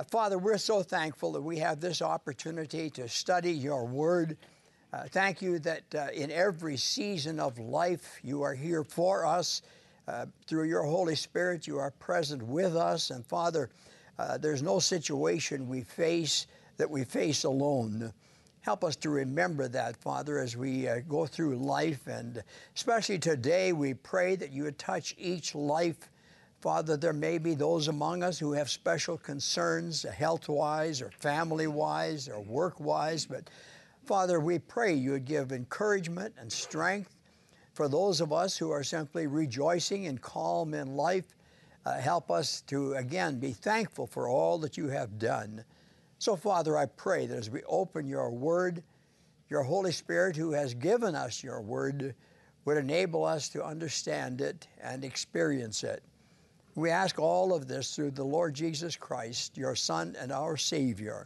Father, we're so thankful that we have this opportunity to study your word. Thank you that in every season of life you are here for us. Through your Holy Spirit, you are present with us. And Father, there's no situation we face that we face alone. Help us to remember that, Father, as we go through life. And especially today, we pray that you would touch each life. Father, there may be those among us who have special concerns, health-wise or family-wise or work-wise. But Father, we pray you would give encouragement and strength for those of us who are simply rejoicing and calm in life. Help us to, again, be thankful for all that you have done. So, Father, I pray that as we open your word, your Holy Spirit who has given us your word would enable us to understand it and experience it. We ask all of this through the Lord Jesus Christ, your Son and our Savior.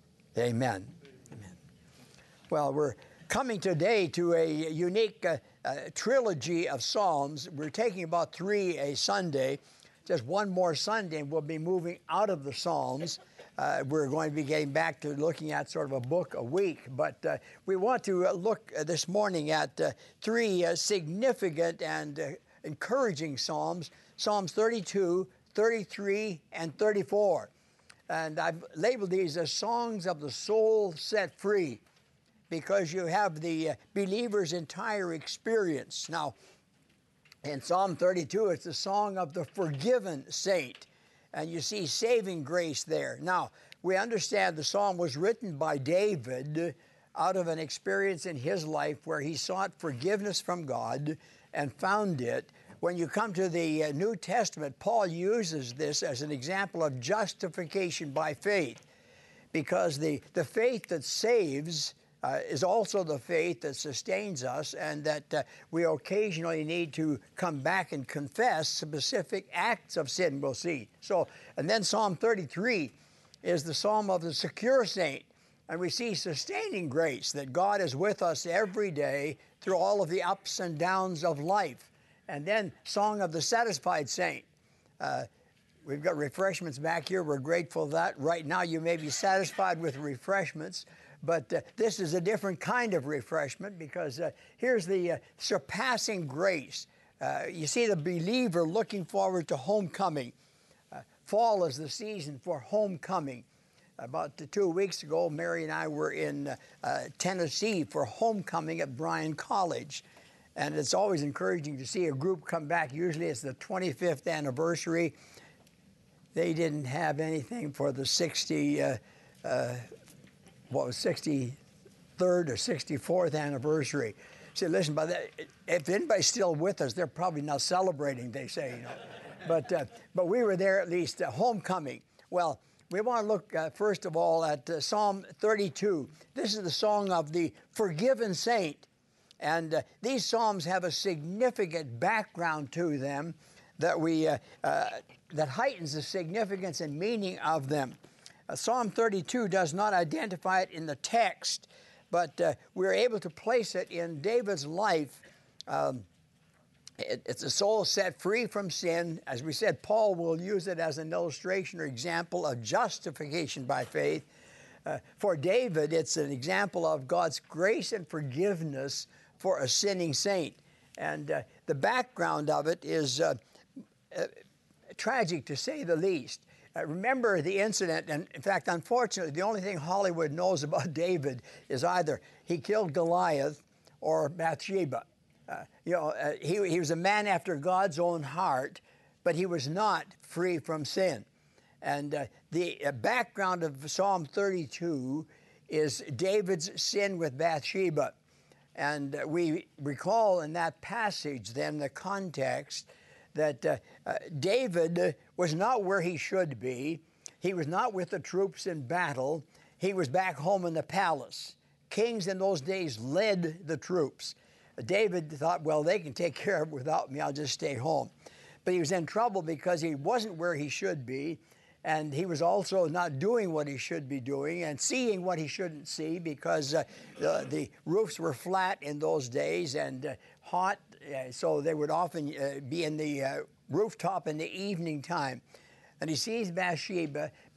Amen. Amen. Well, we're coming today to a unique trilogy of Psalms. We're taking about 3 a Sunday. Just one more Sunday, and we'll be moving out of the Psalms. We're going to be getting back to looking at sort of a book a week. But we want to look this morning at 3 significant and encouraging Psalms. Psalms 32, 33, and 34. And I've labeled these as songs of the soul set free, because you have the believer's entire experience. Now, in Psalm 32, it's the song of the forgiven saint. And you see saving grace there. Now, we understand the psalm was written by David out of an experience in his life where he sought forgiveness from God and found it. When you come to the New Testament, Paul uses this as an example of justification by faith, because the faith that saves is also the faith that sustains us, and that we occasionally need to come back and confess specific acts of sin we'll see. So, and then Psalm 33 is the psalm of the secure saint, and we see sustaining grace, that God is with us every day through all of the ups and downs of life. And then song of the satisfied saint. We've got refreshments back here. We're grateful for that. Right now you may be satisfied with refreshments, but this is a different kind of refreshment, because here's the surpassing grace. You see the believer looking forward to homecoming. Fall is the season for homecoming. About 2 weeks ago, Mary and I were in Tennessee for homecoming at Bryan College. And it's always encouraging to see a group come back. Usually it's the 25th anniversary. They didn't have anything for the 63rd or 64th anniversary. So listen, if anybody's still with us, they're probably not celebrating, they say, you know. But we were there at least, homecoming. Well, we want to look first of all at Psalm 32. This is the song of the forgiven saint. And these psalms have a significant background to them that that heightens the significance and meaning of them. Psalm 32 does not identify it in the text, but we're able to place it in David's life. It's a soul set free from sin. As we said, Paul will use it as an illustration or example of justification by faith. For David, it's an example of God's grace and forgiveness for a sinning saint. And the background of it is tragic, to say the least. Remember the incident, and in fact, unfortunately, the only thing Hollywood knows about David is either he killed Goliath or Bathsheba. He was a man after God's own heart, but he was not free from sin. And the background of Psalm 32 is David's sin with Bathsheba. And we recall in that passage then the context that David was not where he should be. He was not with the troops in battle. He was back home in the palace. Kings in those days led the troops. David thought, well, they can take care of it without me. I'll just stay home. But he was in trouble because he wasn't where he should be. And he was also not doing what he should be doing and seeing what he shouldn't see, because the roofs were flat in those days and hot. So they would often be in the rooftop in the evening time. And he sees Bathsheba.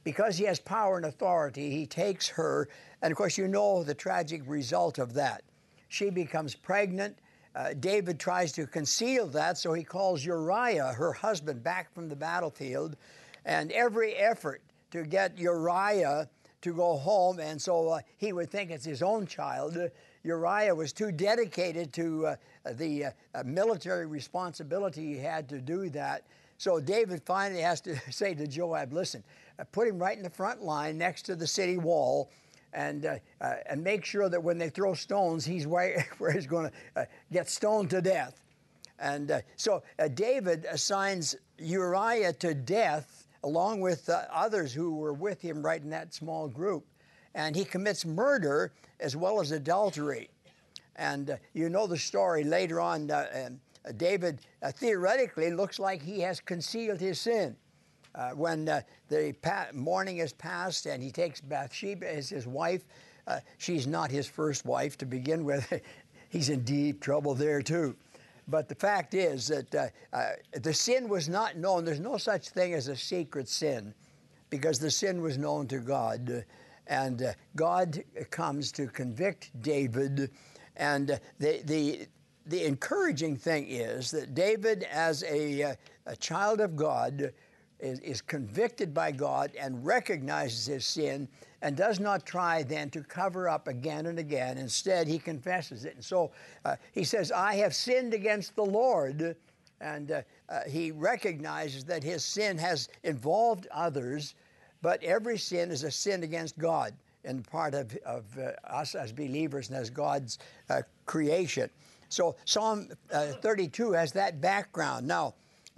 because he has power and authority, he takes her, and of course you know the tragic result of that. She becomes pregnant. David tries to conceal that, so he calls Uriah, her husband, back from the battlefield, and every effort to get Uriah to go home, and so he would think it's his own child. Uriah was too dedicated to the military responsibility he had to do that. So David finally has to say to Joab, listen, put him right in the front line next to the city wall, and make sure that when they throw stones, he's where he's going to get stoned to death. And so David assigns Uriah to death along with others who were with him right in that small group. And he commits murder as well as adultery. And you know the story later on. David theoretically looks like he has concealed his sin. When the mourning is past and he takes Bathsheba as his wife, she's not his first wife to begin with. He's in deep trouble there too. But the fact is that the sin was not known. There's no such thing as a secret sin, because the sin was known to God. And God comes to convict David. And the encouraging thing is that David, as a child of God, is convicted by God and recognizes his sin and does not try then to cover up again and again. Instead, he confesses it. And so he says, I have sinned against the Lord. And he recognizes that his sin has involved others, but every sin is a sin against God and part of us as believers and as God's creation. So Psalm 32 has that background. Now,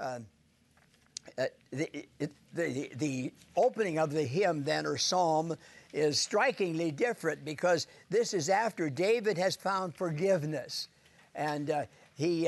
the opening of the hymn then, or psalm, is strikingly different, because this is after David has found forgiveness. And he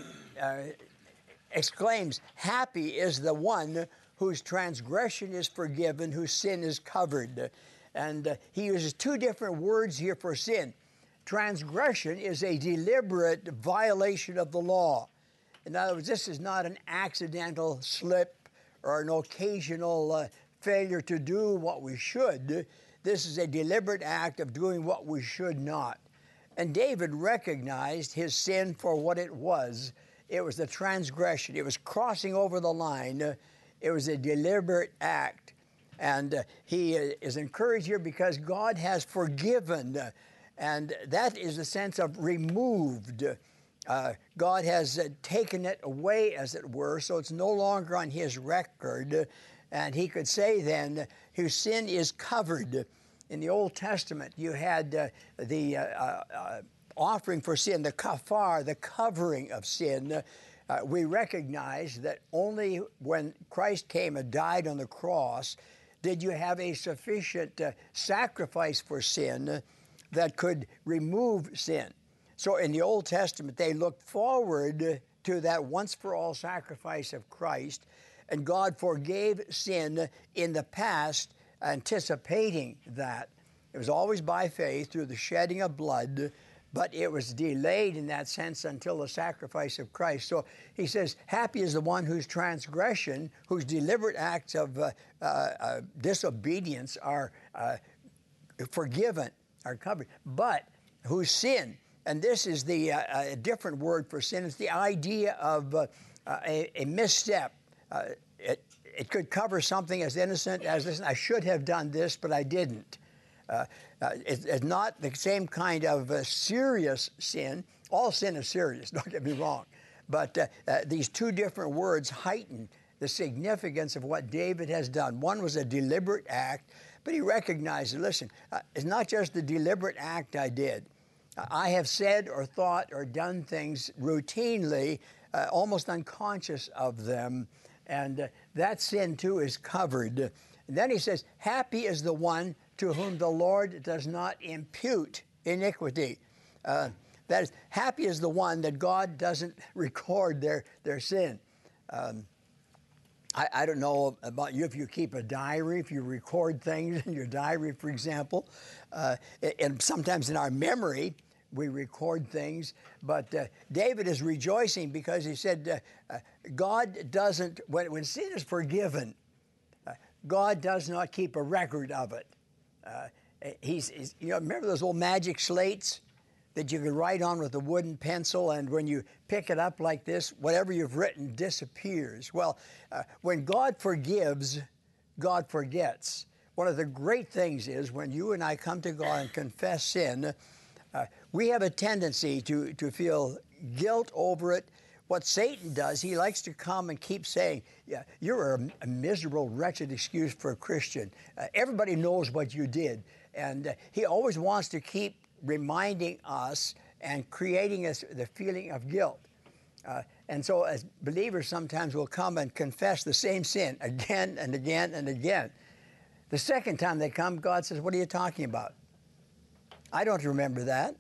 exclaims, happy is the one whose transgression is forgiven, whose sin is covered. And he uses two different words here for sin. Transgression is a deliberate violation of the law. In other words, this is not an accidental slip or an occasional failure to do what we should. This is a deliberate act of doing what we should not. And David recognized his sin for what it was. It was a transgression. It was crossing over the line. It was a deliberate act. And he is encouraged here because God has forgiven. And that is the sense of removed. God has taken it away, as it were, so it's no longer on his record. And he could say then, whose sin is covered. In the Old Testament, you had the offering for sin, the kafar, the covering of sin. We recognize that only when Christ came and died on the cross did you have a sufficient sacrifice for sin that could remove sin. So in the Old Testament, they looked forward to that once-for-all sacrifice of Christ, and God forgave sin in the past, anticipating that. It was always by faith through the shedding of blood, but it was delayed in that sense until the sacrifice of Christ. So he says, happy is the one whose transgression, whose deliberate acts of disobedience are forgiven, are covered, but whose sin, and this is the a different word for sin, it's the idea of a misstep. It could cover something as innocent as this, I should have done this, but I didn't. It's not the same kind of serious sin. All sin is serious, don't get me wrong. But these two different words heighten the significance of what David has done. One was a deliberate act, but he recognized, listen, it's not just the deliberate act I did. I have said or thought or done things routinely, almost unconscious of them, and that sin too is covered. And then he says, happy is the one to whom the Lord does not impute iniquity. That is, happy is the one that God doesn't record their sin. I don't know about you if you keep a diary, if you record things in your diary, for example. And sometimes in our memory, we record things. But David is rejoicing because he said, God doesn't, when sin is forgiven, God does not keep a record of it. Remember those old magic slates that you could write on with a wooden pencil, and when you pick it up like this, whatever you've written disappears. Well, when God forgives, God forgets. One of the great things is when you and I come to God and confess sin, we have a tendency to feel guilt over it. What Satan does, he likes to come and keep saying, yeah, you're a miserable, wretched excuse for a Christian. Everybody knows what you did. And he always wants to keep reminding us and creating us the feeling of guilt. And so as believers, sometimes we'll come and confess the same sin again and again and again. The second time they come, God says, what are you talking about? I don't remember that.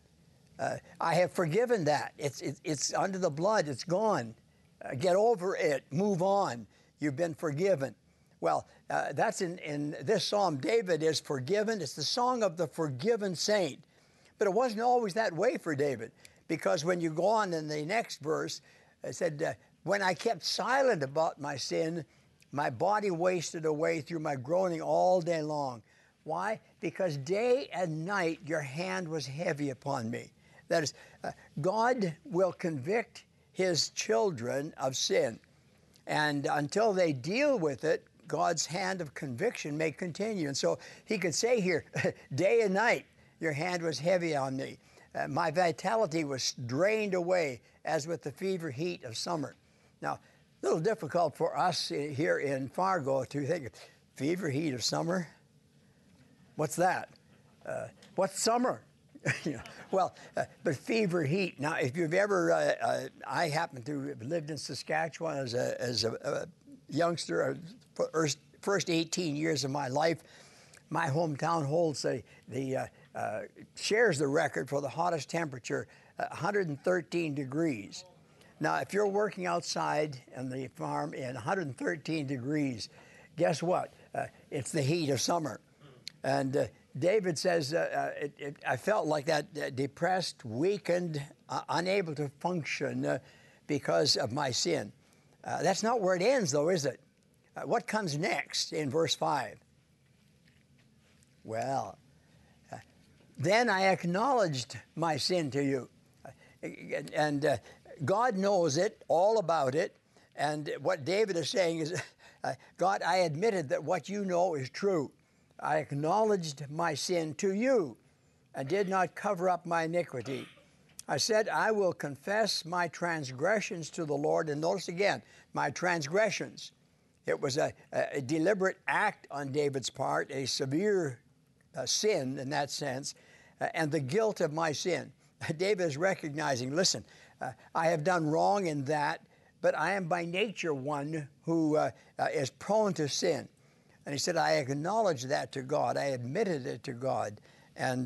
I have forgiven that. It's under the blood. It's gone. Get over it. Move on. You've been forgiven. Well, that's in this psalm. David is forgiven. It's the song of the forgiven saint. But it wasn't always that way for David, because when you go on in the next verse, it said, when I kept silent about my sin, my body wasted away through my groaning all day long. Why? Because day and night your hand was heavy upon me. That is, God will convict his children of sin. And until they deal with it, God's hand of conviction may continue. And so he could say here, day and night, your hand was heavy on me. My vitality was drained away as with the fever heat of summer. Now, a little difficult for us here in Fargo to think, fever heat of summer? What's that? What's summer? Well, but fever heat. Now, if you've ever, I happen to have lived in Saskatchewan as a youngster, first 18 years of my life. My hometown holds shares the record for the hottest temperature, 113 degrees. Now, if you're working outside on the farm in 113 degrees, guess what? It's the heat of summer. And David says, I felt like that, depressed, weakened, unable to function because of my sin. That's not where it ends, though, is it? What comes next in verse 5? Well, then I acknowledged my sin to you. And God knows it, all about it. And what David is saying is, God, I admitted that what you know is true. I acknowledged my sin to you and did not cover up my iniquity. I said, I will confess my transgressions to the Lord. And notice again, my transgressions. It was a deliberate act on David's part, a severe sin in that sense, and the guilt of my sin. David is recognizing, listen, I have done wrong in that, but I am by nature one who is prone to sin. And he said, I acknowledge that to God. I admitted it to God. And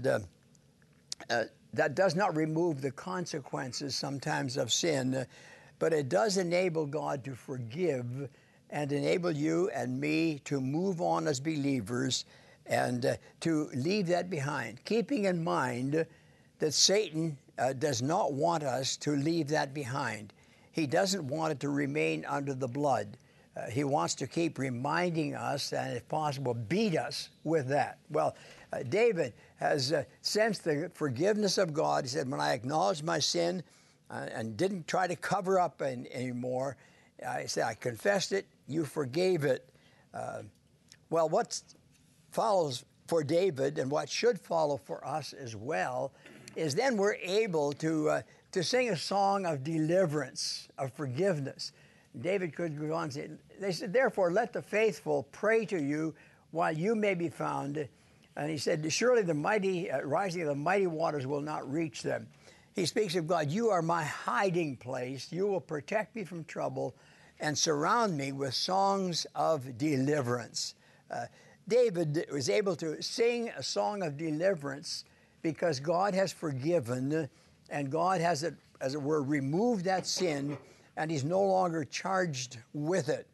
that does not remove the consequences sometimes of sin, but it does enable God to forgive and enable you and me to move on as believers and to leave that behind, keeping in mind that Satan does not want us to leave that behind. He doesn't want it to remain under the blood. He wants to keep reminding us and, if possible, beat us with that. Well, David has sensed the forgiveness of God. He said, when I acknowledged my sin and didn't try to cover up anymore, I said, I confessed it, you forgave it. Well, what follows for David and what should follow for us as well is then we're able to sing a song of deliverance, of forgiveness. David could go on and say, they said, therefore, let the faithful pray to you while you may be found. And he said, surely the mighty, rising of the mighty waters will not reach them. He speaks of God, you are my hiding place. You will protect me from trouble and surround me with songs of deliverance. David was able to sing a song of deliverance because God has forgiven and God has, as it were, removed that sin, and he's no longer charged with it.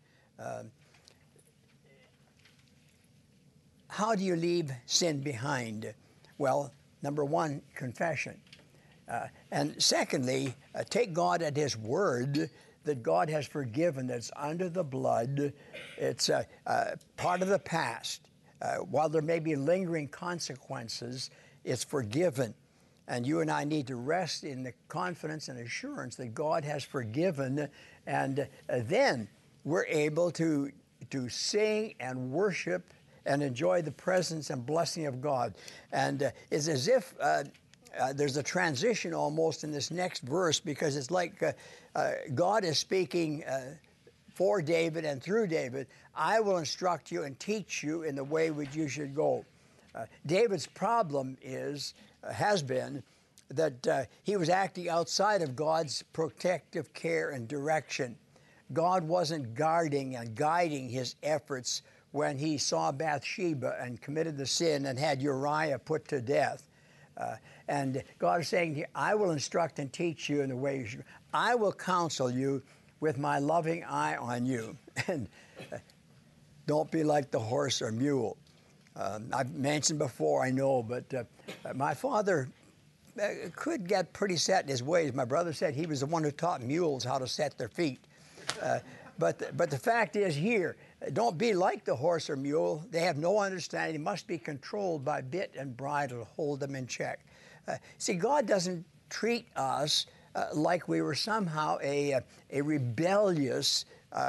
How do you leave sin behind? Well, number one, confession. And secondly, take God at his word that God has forgiven, that's under the blood. It's part of the past. While there may be lingering consequences, it's forgiven. And you and I need to rest in the confidence and assurance that God has forgiven, and then we're able to sing and worship and enjoy the presence and blessing of God. And it's as if there's a transition almost in this next verse, because it's like God is speaking for David and through David. I will instruct you and teach you in the way which you should go. David's problem has been that he was acting outside of God's protective care and direction. God wasn't guarding and guiding his efforts when he saw Bathsheba and committed the sin and had Uriah put to death. And God is saying here, I will instruct and teach you in the way you should. I will counsel you with my loving eye on you. And don't be like the horse or mule. I've mentioned before, I know, but my father could get pretty set in his ways. My brother said he was the one who taught mules how to set their feet. But the fact is here, don't be like the horse or mule. They have no understanding. They must be controlled by bit and bridle to hold them in check. See, God doesn't treat us like we were somehow a rebellious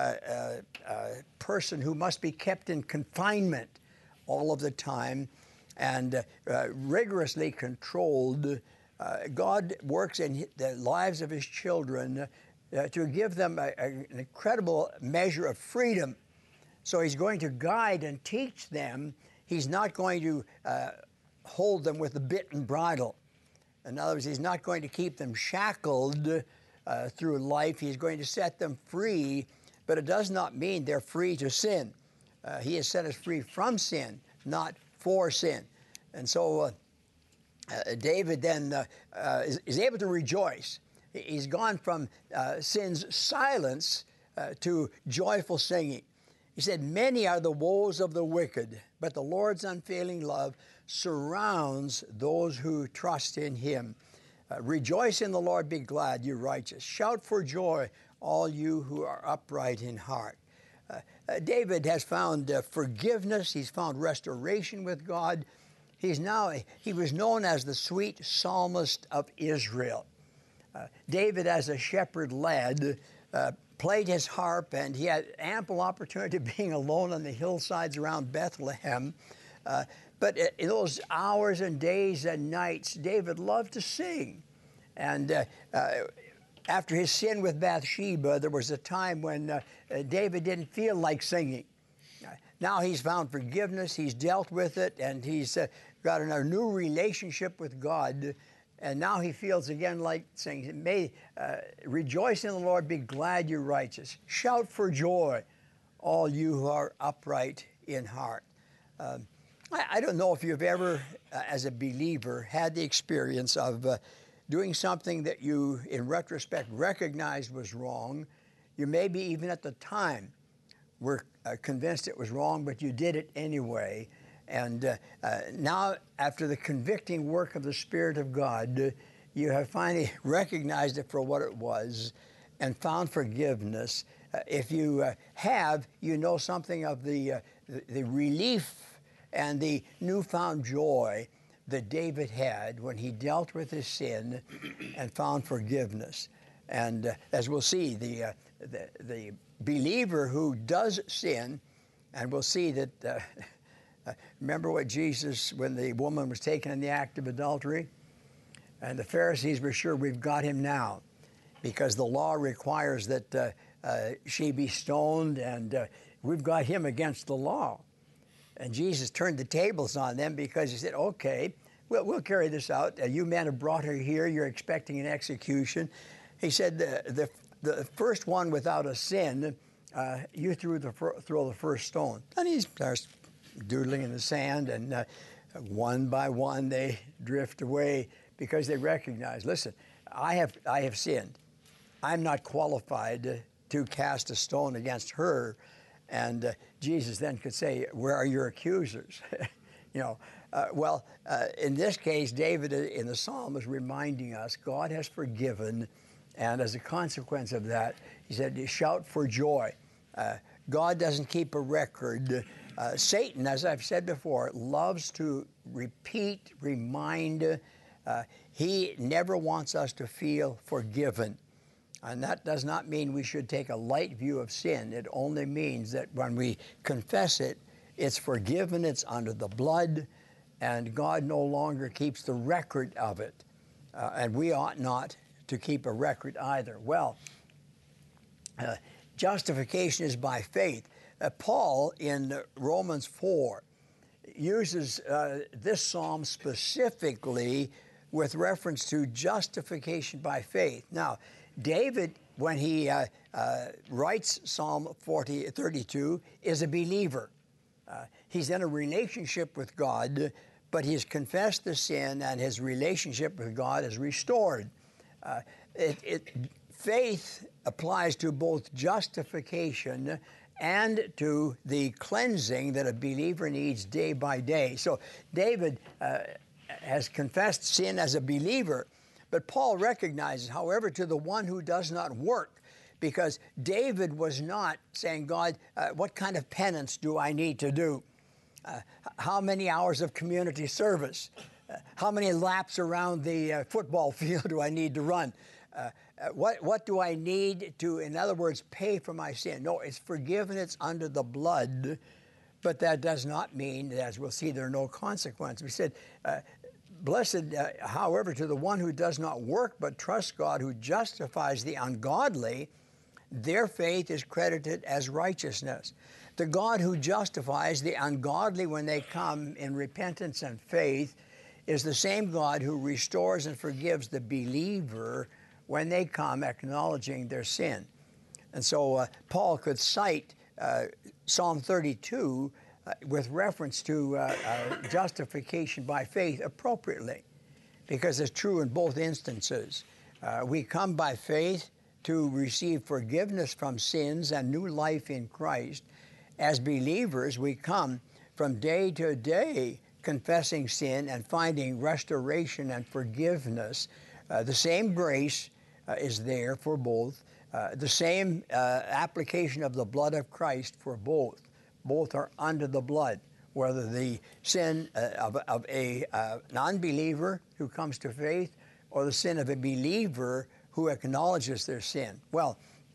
person who must be kept in confinement all of the time and rigorously controlled. God works in the lives of his children to give them an incredible measure of freedom. So he's going to guide and teach them. He's not going to hold them with the bit and bridle. In other words, he's not going to keep them shackled through life. He's going to set them free, but it does not mean they're free to sin. He has set us free from sin, not for sin. And so David then is able to rejoice. He's gone from sin's silence to joyful singing. He said, many are the woes of the wicked, but the Lord's unfailing love surrounds those who trust in him. Rejoice in the Lord, be glad, you righteous. Shout for joy, all you who are upright in heart. David has found forgiveness. He's found restoration with God. He was known as the sweet psalmist of Israel. David, as a shepherd lad, played his harp, and he had ample opportunity of being alone on the hillsides around Bethlehem. But in those hours and days and nights, David loved to sing. And after his sin with Bathsheba, there was a time when David didn't feel like singing. Now he's found forgiveness, he's dealt with it, and he's got a new relationship with God. And now he feels again like saying, may rejoice in the Lord, be glad, you righteous. Shout for joy, all you who are upright in heart. I don't know if you've ever, as a believer, had the experience of doing something that you, in retrospect, recognized was wrong. You maybe even at the time were convinced it was wrong, but you did it anyway. And now, after the convicting work of the Spirit of God, you have finally recognized it for what it was and found forgiveness. If you have, you know something of the relief and the newfound joy that David had when he dealt with his sin and found forgiveness. And as we'll see, the believer who does sin, and we'll see that, remember what Jesus, when the woman was taken in the act of adultery, and the Pharisees were sure, we've got him now, because the law requires that she be stoned, and we've got him against the law. And Jesus turned the tables on them because he said, okay, we'll carry this out. You men have brought her here. You're expecting an execution. He said, the first one without a sin, you throw the first stone. And he starts doodling in the sand, and one by one they drift away because they recognize, listen, I have sinned. I'm not qualified to cast a stone against her. And Jesus then could say, where are your accusers? In this case, David in the psalm is reminding us God has forgiven And as a consequence of that, he said, shout for joy. God doesn't keep a record. Satan, as I've said before, loves to repeat, remind. He never wants us to feel forgiven. And that does not mean we should take a light view of sin. It only means that when we confess it, it's forgiven, it's under the blood, and God no longer keeps the record of it. And we ought not to keep a record either. Well, justification is by faith. Paul in Romans 4 uses this psalm specifically with reference to justification by faith. Now, David, when he writes Psalm 32, is a believer. He's in a relationship with God, but he's confessed the sin and his relationship with God is restored. Faith applies to both justification and to the cleansing that a believer needs day by day. So David has confessed sin as a believer, but Paul recognizes, however, to the one who does not work, because David was not saying, God, what kind of penance do I need to do? How many hours of community service? How many laps around the football field do I need to run? What do I need to, in other words, pay for my sin? No, it's forgiven, it's under the blood, but that does not mean that, as we'll see, there are no consequences. We said, blessed, however, to the one who does not work but trusts God, who justifies the ungodly, their faith is credited as righteousness. The God who justifies the ungodly when they come in repentance and faith is the same God who restores and forgives the believer when they come acknowledging their sin. And so Paul could cite Psalm 32 with reference to justification by faith appropriately, because it's true in both instances. We come by faith to receive forgiveness from sins and new life in Christ. As believers, we come from day to day confessing sin and finding restoration and forgiveness. The same grace is there for both. The same application of the blood of Christ for both. Both are under the blood, whether the sin of a non-believer who comes to faith or the sin of a believer who acknowledges their sin. Well,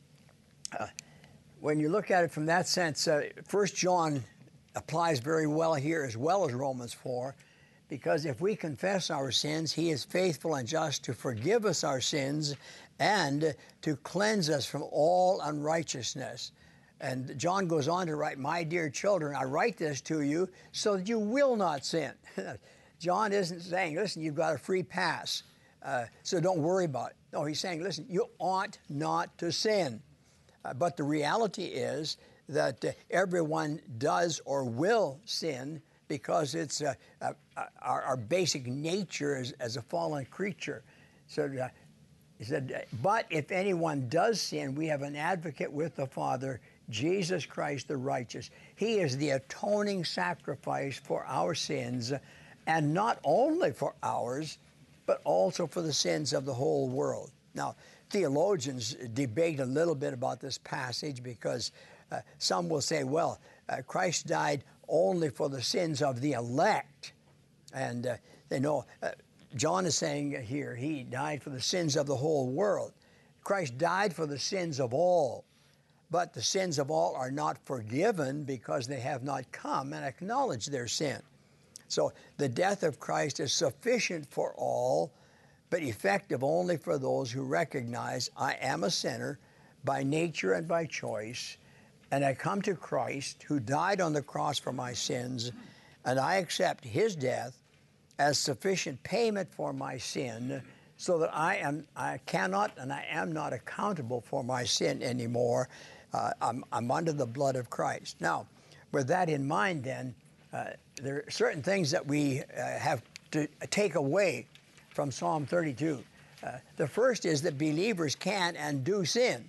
when you look at it from that sense, 1 John applies very well here as well as Romans 4, because if we confess our sins, he is faithful and just to forgive us our sins and to cleanse us from all unrighteousness. And John goes on to write, my dear children, I write this to you so that you will not sin. John isn't saying, listen, you've got a free pass, so don't worry about it. No, he's saying, listen, you ought not to sin. But the reality is that everyone does or will sin because it's our basic nature as a fallen creature. So he said, but if anyone does sin, we have an advocate with the Father, Jesus Christ the righteous. He is the atoning sacrifice for our sins, and not only for ours, but also for the sins of the whole world. Now, theologians debate a little bit about this passage because some will say, well, Christ died only for the sins of the elect. And they know, John is saying here, he died for the sins of the whole world. Christ died for the sins of all, but the sins of all are not forgiven because they have not come and acknowledged their sin. So the death of Christ is sufficient for all, but effective only for those who recognize I am a sinner by nature and by choice, and I come to Christ who died on the cross for my sins, and I accept his death as sufficient payment for my sin, so that I cannot and I am not accountable for my sin anymore. I'm under the blood of Christ. Now, with that in mind then, there are certain things that we have to take away from Psalm 32. The first is that believers can and do sin.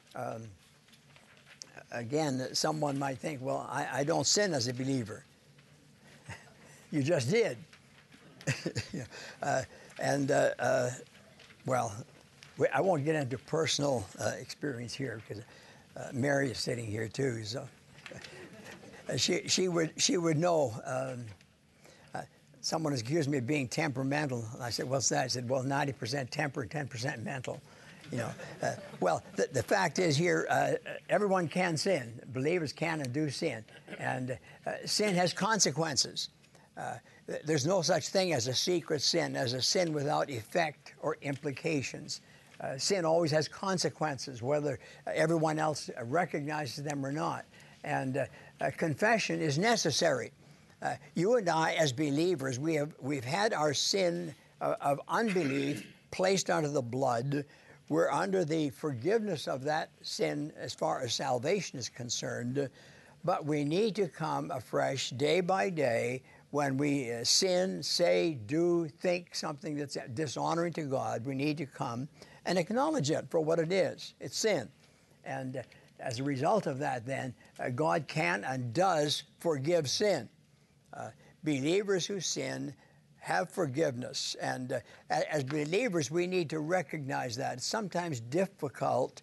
Again, someone might think, well, I don't sin as a believer. You just did. Well, I won't get into personal experience here because Mary is sitting here too. So she would know. Someone has accused me of being temperamental. I said, "What's that?" I said, "Well, 90% temper, 10% mental." You know. Well, the fact is here, everyone can sin. Believers can and do sin, and sin has consequences. There's no such thing as a secret sin, as a sin without effect or implications. Sin always has consequences, whether everyone else recognizes them or not. And confession is necessary. You and I, as believers, we've had our sin of unbelief placed under the blood. We're under the forgiveness of that sin as far as salvation is concerned. But we need to come afresh day by day when we sin, say, do, think something that's dishonoring to God. We need to come and acknowledge it for what it is. It's sin. And as a result of that, then, God can and does forgive sin. Believers who sin have forgiveness. And as believers, we need to recognize that. It's sometimes difficult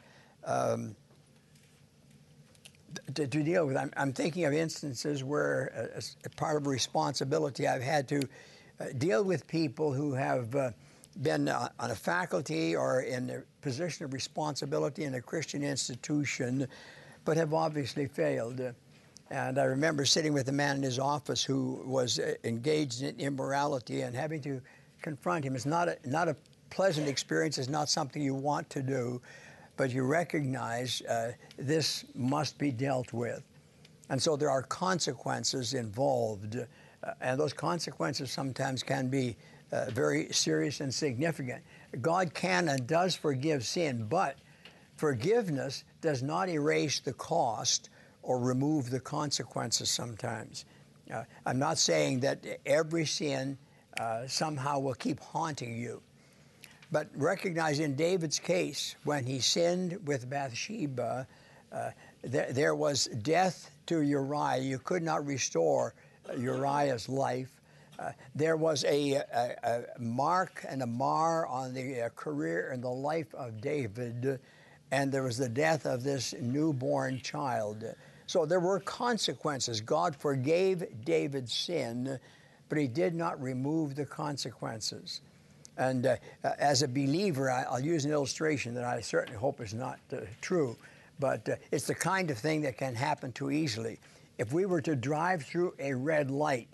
to deal with. I'm thinking of instances where, as part of a responsibility, I've had to deal with people who have been on a faculty or in a position of responsibility in a Christian institution, but have obviously failed. And I remember sitting with a man in his office who was engaged in immorality and having to confront him. It's not a pleasant experience. It's not something you want to do, but you recognize this must be dealt with. And so there are consequences involved, and those consequences sometimes can be very serious and significant. God can and does forgive sin, but forgiveness does not erase the cost or remove the consequences sometimes. I'm not saying that every sin somehow will keep haunting you, but recognize in David's case, when he sinned with Bathsheba, there was death to Uriah. You could not restore Uriah's life. There was a mark and a mar on the career and the life of David, and there was the death of this newborn child. So there were consequences. God forgave David's sin, but he did not remove the consequences. And as a believer, I'll use an illustration that I certainly hope is not true, but it's the kind of thing that can happen too easily. If we were to drive through a red light,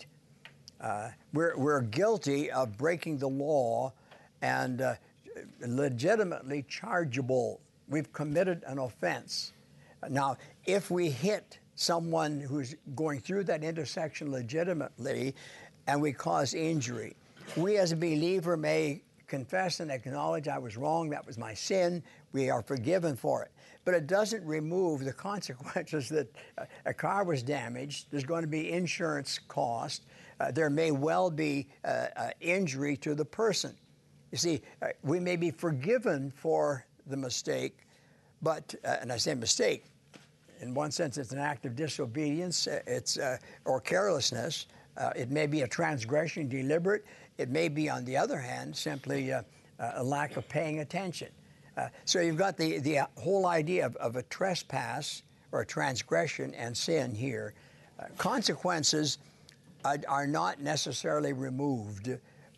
we're guilty of breaking the law and legitimately chargeable. We've committed an offense. Now, if we hit someone who's going through that intersection legitimately and we cause injury, we as a believer may confess and acknowledge I was wrong, that was my sin, we are forgiven for it. But it doesn't remove the consequences that a car was damaged, there's going to be insurance cost, there may well be injury to the person. You see, we may be forgiven for the mistake, but, and I say mistake, in one sense it's an act of disobedience, or carelessness. It may be a transgression, deliberate. It may be, on the other hand, simply a lack of paying attention. So you've got the whole idea of a trespass or a transgression and sin here. Consequences are not necessarily removed,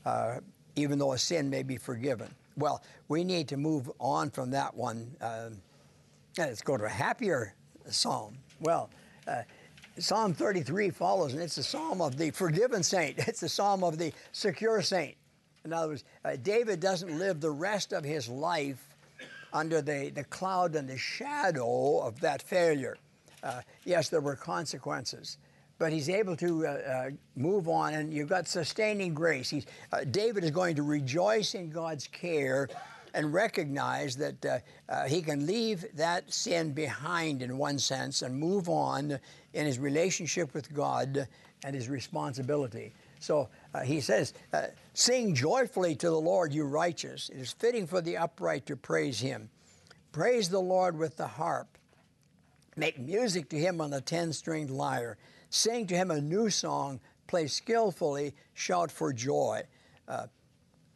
even though a sin may be forgiven. Well, we need to move on from that one. Let's go to a happier psalm. Well, Psalm 33 follows, and it's the psalm of the forgiven saint. It's the psalm of the secure saint. In other words, David doesn't live the rest of his life under the cloud and the shadow of that failure. Yes, there were consequences, but he's able to move on, and you've got sustaining grace. David is going to rejoice in God's care and recognize that he can leave that sin behind in one sense and move on in his relationship with God and his responsibility. So he says, sing joyfully to the Lord, you righteous. It is fitting for the upright to praise him. Praise the Lord with the harp. Make music to him on the 10-stringed lyre. Sing to him a new song. Play skillfully. Shout for joy.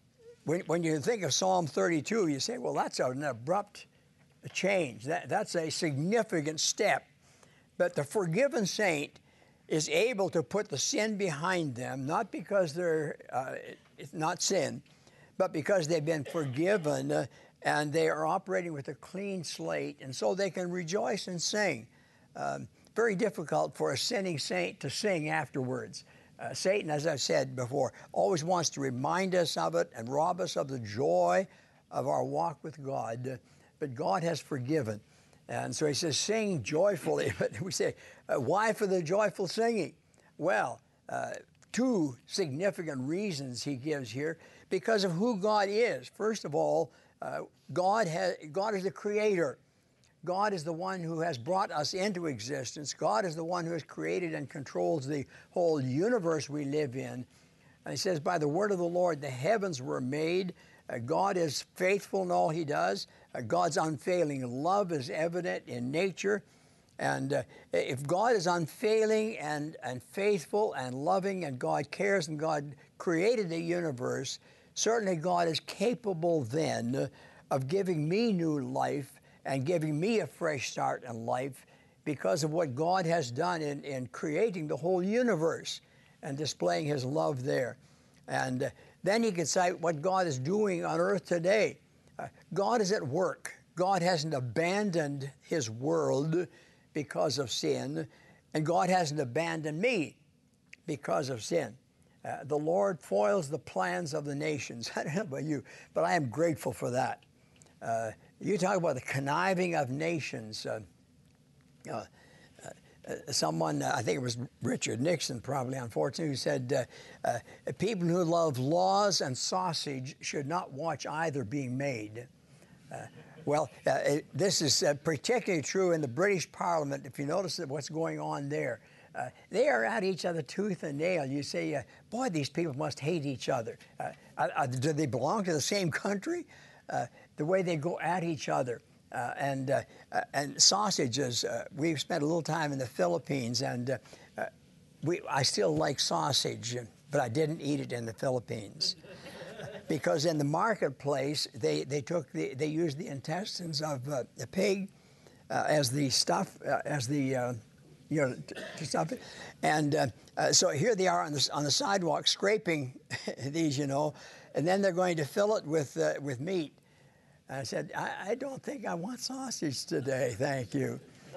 when you think of Psalm 32, you say, well, that's an abrupt change. That's a significant step. But the forgiven saint is able to put the sin behind them, not because they're it's not sin, but because they've been forgiven and they are operating with a clean slate, and so they can rejoice and sing. Very difficult for a sinning saint to sing afterwards. Satan, as I've said before, always wants to remind us of it and rob us of the joy of our walk with God. But God has forgiven. And so he says, sing joyfully. But we say, why for the joyful singing? Well, two significant reasons he gives here. Because of who God is. First of all, God is the creator. God is the one who has brought us into existence. God is the one who has created and controls the whole universe we live in. And he says, by the word of the Lord, the heavens were made. God is faithful in all he does. God's unfailing love is evident in nature. And if God is unfailing and faithful and loving, and God cares and God created the universe, certainly God is capable then of giving me new life and giving me a fresh start in life because of what God has done in creating the whole universe and displaying his love there. And then he can cite what God is doing on earth today. God is at work. God hasn't abandoned his world because of sin, and God hasn't abandoned me because of sin. The Lord foils the plans of the nations. I don't know about you, but I am grateful for that. You talk about the conniving of nations. Someone, I think it was Richard Nixon, probably, unfortunately, who said, people who love laws and sausage should not watch either being made. This is particularly true in the British Parliament. If you notice what's going on there, they are at each other tooth and nail. You say, boy, these people must hate each other. Do they belong to the same country? The way they go at each other. And sausages, we've spent a little time in the Philippines, and I still like sausage, but I didn't eat it in the Philippines. Because in the marketplace, they used the intestines of the pig as the stuff, to stuff it. And so here they are on the sidewalk scraping these, and then they're going to fill it with meat. And I said, I don't think I want sausage today, thank you.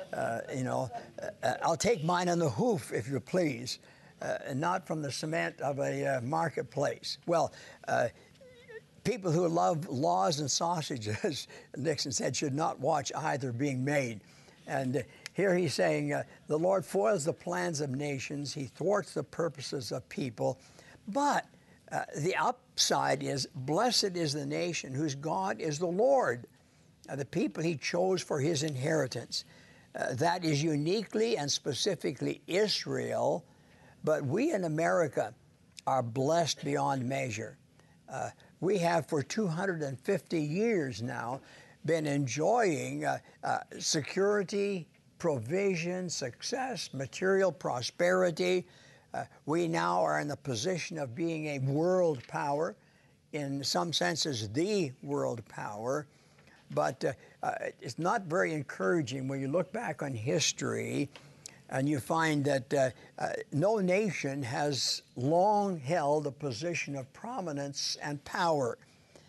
I'll take mine on the hoof, if you please, and not from the cement of a marketplace. Well, people who love laws and sausages, Nixon said, should not watch either being made. And here he's saying, the Lord foils the plans of nations. He thwarts the purposes of people. But the upside is, blessed is the nation whose God is the Lord, the people he chose for his inheritance. That is uniquely and specifically Israel, but we in America are blessed beyond measure. We have for 250 years now been enjoying security, provision, success, material prosperity. We now are in the position of being a world power, in some senses the world power, but it's not very encouraging when you look back on history and you find that no nation has long held a position of prominence and power.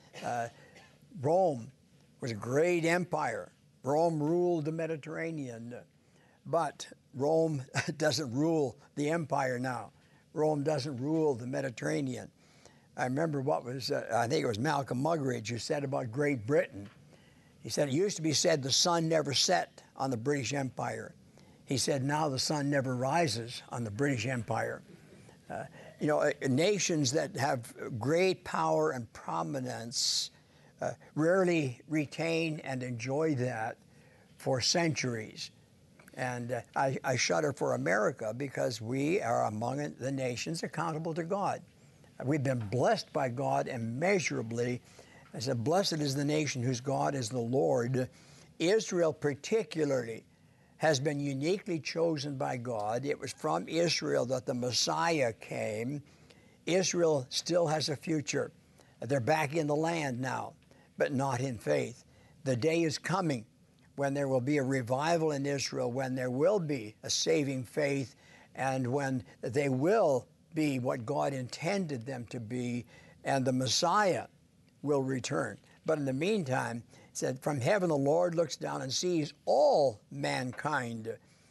Rome was a great empire. Rome ruled the Mediterranean, but Rome doesn't rule the empire now. Rome doesn't rule the Mediterranean. I remember I think it was Malcolm Muggeridge who said about Great Britain. He said, it used to be said the sun never set on the British Empire. He said, now the sun never rises on the British Empire. Nations that have great power and prominence rarely retain and enjoy that for centuries. And I shudder for America because we are among the nations accountable to God. We've been blessed by God immeasurably. I said, blessed is the nation whose God is the Lord. Israel particularly has been uniquely chosen by God. It was from Israel that the Messiah came. Israel still has a future. They're back in the land now, but not in faith. The day is coming when there will be a revival in Israel, when there will be a saving faith, and when they will be what God intended them to be, and the Messiah will return. But in the meantime, it said, from heaven the Lord looks down and sees all mankind.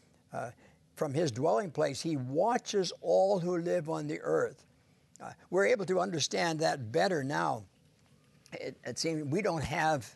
From his dwelling place, he watches all who live on the earth. We're able to understand that better now. It seems we don't have,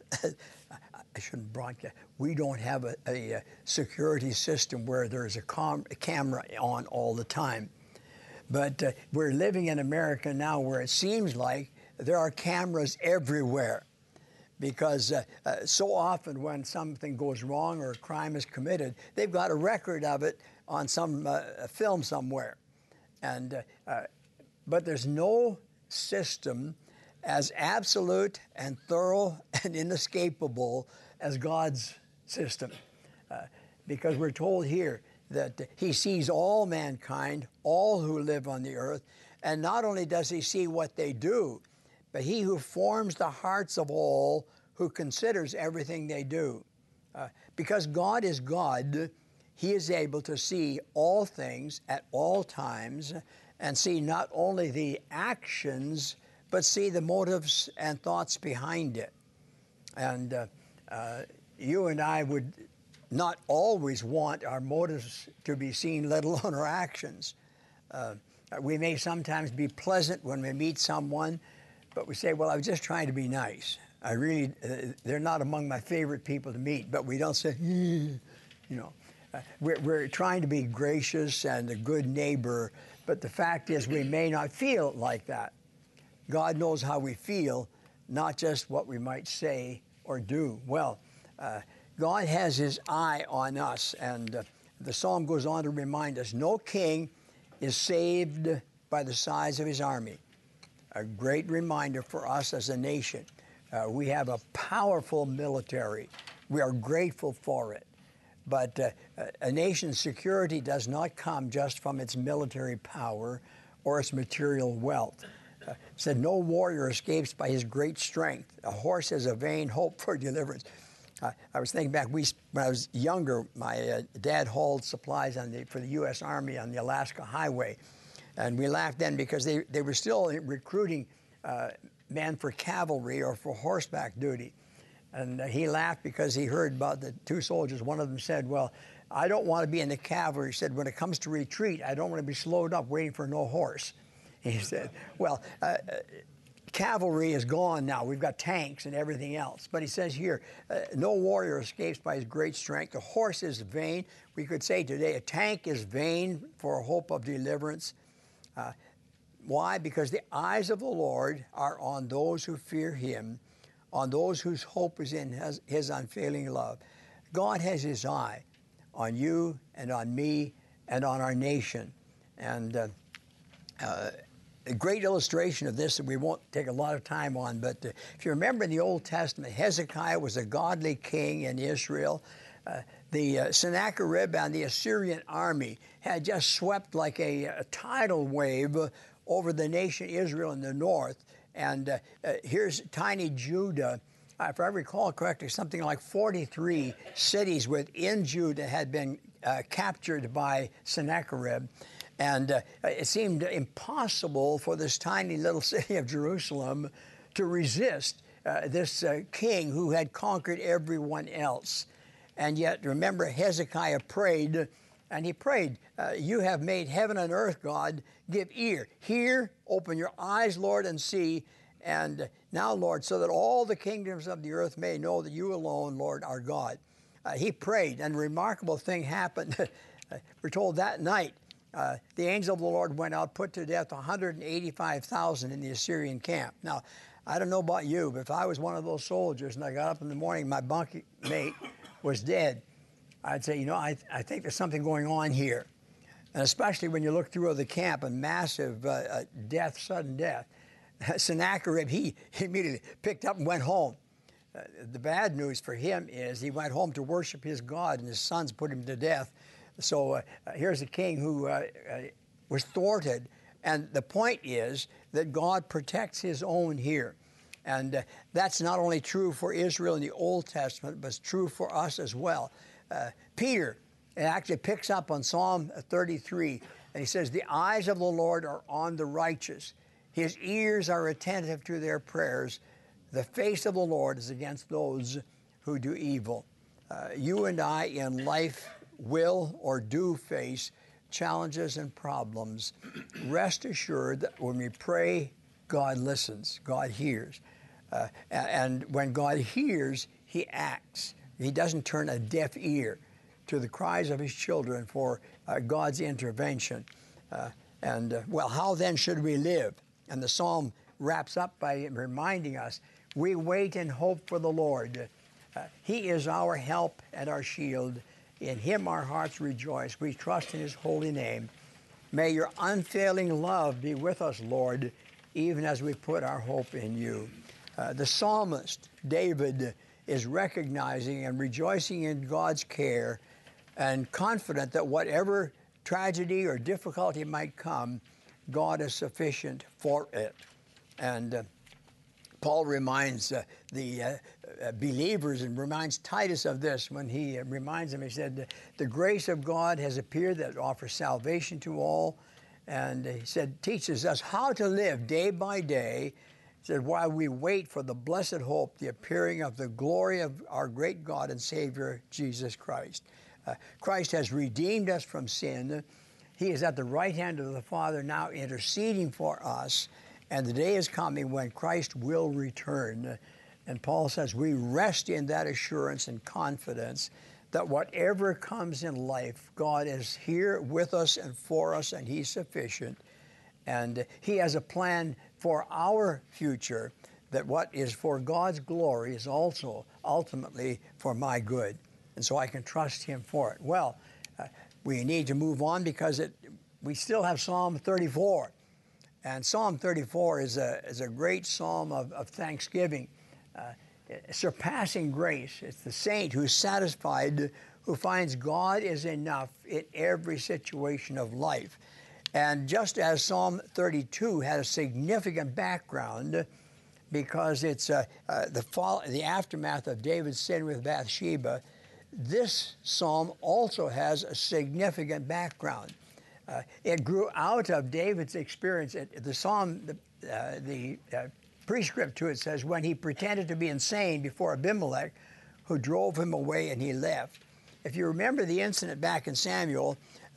I shouldn't broadcast, we don't have a security system where there's a camera on all the time. But we're living in America now where it seems like there are cameras everywhere, because so often when something goes wrong or a crime is committed, they've got a record of it on some film somewhere. And but there's no system as absolute and thorough and inescapable as God's system, because we're told here that he sees all mankind, all who live on the earth, and not only does he see what they do, but he who forms the hearts of all, who considers everything they do. Because God is God, he is able to see all things at all times, and see not only the actions, but see the motives and thoughts behind it. And you and I would not always want our motives to be seen, let alone our actions. We may sometimes be pleasant when we meet someone, but we say, well, I was just trying to be nice. I really, they're not among my favorite people to meet, but we don't say, you know. We're trying to be gracious and a good neighbor, but the fact is we may not feel like that. God knows how we feel, not just what we might say or do. Well, God has his eye on us, and the psalm goes on to remind us, no king is saved by the size of his army. A great reminder for us as a nation. We have a powerful military. We are grateful for it. But a nation's security does not come just from its military power or its material wealth. It said, no warrior escapes by his great strength. A horse has a vain hope for deliverance. I was thinking back, when I was younger, my dad hauled supplies for the U.S. Army on the Alaska Highway. And we laughed then because they were still recruiting men for cavalry or for horseback duty. And he laughed because he heard about the two soldiers. One of them said, well, I don't want to be in the cavalry. He said, when it comes to retreat, I don't want to be slowed up waiting for no horse. He said, well, cavalry is gone now. We've got tanks and everything else. But he says here, no warrior escapes by his great strength. The horse is vain. We could say today a tank is vain for a hope of deliverance. Why? Because the eyes of the Lord are on those who fear him, on those whose hope is in his unfailing love. God has his eye on you and on me and on our nation. And a great illustration of this that we won't take a lot of time on, but if you remember in the Old Testament, Hezekiah was a godly king in Israel. The Sennacherib and the Assyrian army had just swept like a tidal wave over the nation Israel in the north. And here's tiny Judah. If I recall correctly, something like 43 cities within Judah had been captured by Sennacherib. And it seemed impossible for this tiny little city of Jerusalem to resist this king who had conquered everyone else. And yet, remember, Hezekiah prayed, and he prayed, you have made heaven and earth, God, give ear. Hear, open your eyes, Lord, and see. And now, Lord, so that all the kingdoms of the earth may know that you alone, Lord, are God. He prayed, and a remarkable thing happened. We're told that night, the angel of the Lord went out, put to death 185,000 in the Assyrian camp. Now, I don't know about you, but if I was one of those soldiers and I got up in the morning, my bunkmate was dead, I'd say, you know, I think there's something going on here. And especially when you look through the camp and massive death, sudden death. Sennacherib, he immediately picked up and went home. The bad news for him is he went home to worship his God, and his sons put him to death. So here's a king who was thwarted. And the point is that God protects his own here. And that's not only true for Israel in the Old Testament, but it's true for us as well. Peter actually picks up on Psalm 33, and he says, "The eyes of the Lord are on the righteous. His ears are attentive to their prayers. The face of the Lord is against those who do evil." You and I in life will or do face challenges and problems. Rest assured that when we pray, God listens, God hears. And when God hears, He acts. He doesn't turn a deaf ear to the cries of His children for God's intervention. Well, how then should we live? And the psalm wraps up by reminding us, we wait and hope for the Lord. He is our help and our shield. In Him our hearts rejoice. We trust in His holy name. May your unfailing love be with us, Lord, even as we put our hope in you. The psalmist, David, is recognizing and rejoicing in God's care and confident that whatever tragedy or difficulty might come, God is sufficient for it. And Paul reminds the believers and reminds Titus of this when he reminds them. He said, "The grace of God has appeared that offers salvation to all." And he said, teaches us how to live day by day. He said, while we wait for the blessed hope, the appearing of the glory of our great God and Savior, Jesus Christ. Christ has redeemed us from sin. He is at the right hand of the Father now interceding for us. And the day is coming when Christ will return. And Paul says we rest in that assurance and confidence that whatever comes in life, God is here with us and for us, and He's sufficient. And He has a plan for our future, that what is for God's glory is also ultimately for my good. And so I can trust Him for it. Well, we need to move on because we still have Psalm 34. And Psalm 34 is a great psalm of thanksgiving, surpassing grace. It's the saint who's satisfied, who finds God is enough in every situation of life. And just as Psalm 32 had a significant background, because it's the aftermath of David's sin with Bathsheba, this psalm also has a significant background. It grew out of David's experience. The psalm, the prescript to it says, when he pretended to be insane before Abimelech, who drove him away and he left. If you remember the incident back in Samuel,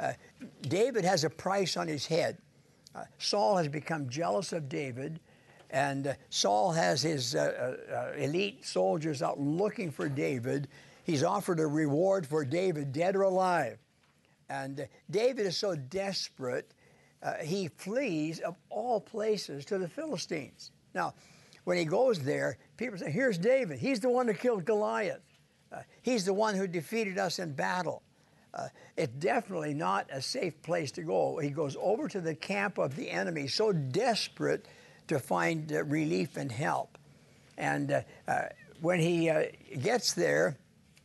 David has a price on his head. Saul has become jealous of David, and Saul has his elite soldiers out looking for David. He's offered a reward for David, dead or alive. And David is so desperate, he flees of all places to the Philistines. Now, when he goes there, people say, here's David. He's the one who killed Goliath. He's the one who defeated us in battle. It's definitely not a safe place to go. He goes over to the camp of the enemy, so desperate to find relief and help. And when he gets there,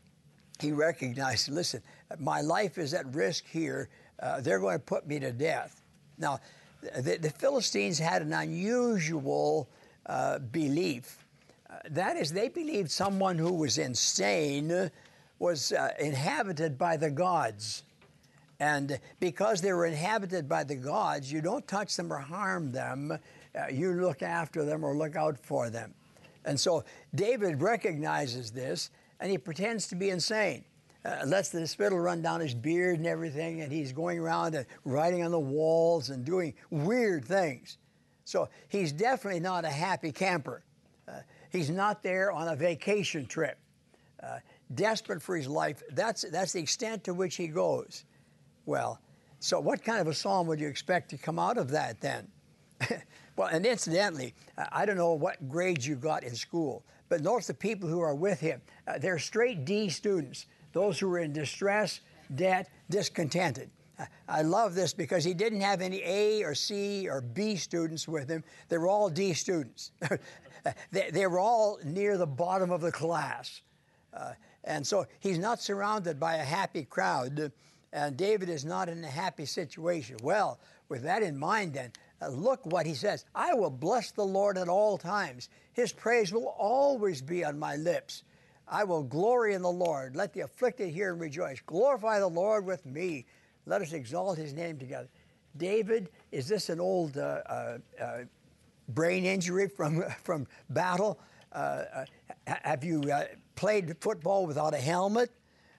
he recognized, listen, my life is at risk here. They're going to put me to death. Now, the Philistines had an unusual belief. That is, they believed someone who was insane was inhabited by the gods. And because they were inhabited by the gods, you don't touch them or harm them. You look after them or look out for them. And so David recognizes this, and he pretends to be insane. Lets the spittle run down his beard and everything, and he's going around and writing on the walls and doing weird things. So he's definitely not a happy camper. He's not there on a vacation trip. Desperate for his life. That's the extent to which he goes. Well, so what kind of a psalm would you expect to come out of that then? Well, and incidentally, I don't know what grades you got in school, but notice the people who are with him. They're straight D students, those who are in distress, debt, discontented. I love this because he didn't have any A or C or B students with him. They were all D students. They were all near the bottom of the class. And so he's not surrounded by a happy crowd, and David is not in a happy situation. Well, with that in mind then, Look what he says. I will bless the Lord at all times. His praise will always be on my lips. I will glory in the Lord. Let the afflicted hear and rejoice. Glorify the Lord with me. Let us exalt his name together. David, is this an old brain injury from battle? Have you played football without a helmet?